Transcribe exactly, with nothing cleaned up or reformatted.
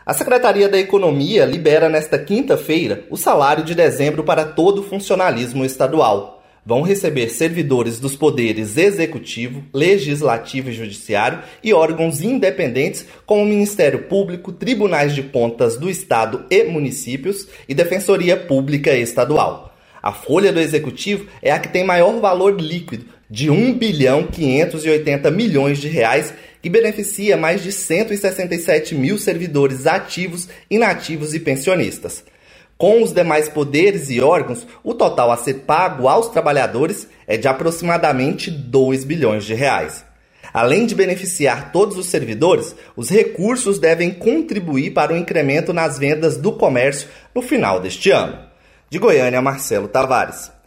A Secretaria da Economia libera nesta quinta-feira o salário de dezembro para todo o funcionalismo estadual. Vão receber servidores dos poderes executivo, legislativo e judiciário e órgãos independentes como o Ministério Público, Tribunais de Contas do Estado e municípios e Defensoria Pública Estadual. A folha do executivo é a que tem maior valor líquido, de um bilhão quinhentos e oitenta milhões de reais, que beneficia mais de cento e sessenta e sete mil servidores ativos, inativos e pensionistas. Com os demais poderes e órgãos, o total a ser pago aos trabalhadores é de aproximadamente dois bilhões de reais. Além de beneficiar todos os servidores, os recursos devem contribuir para o incremento nas vendas do comércio no final deste ano. De Goiânia, Marcelo Tavares.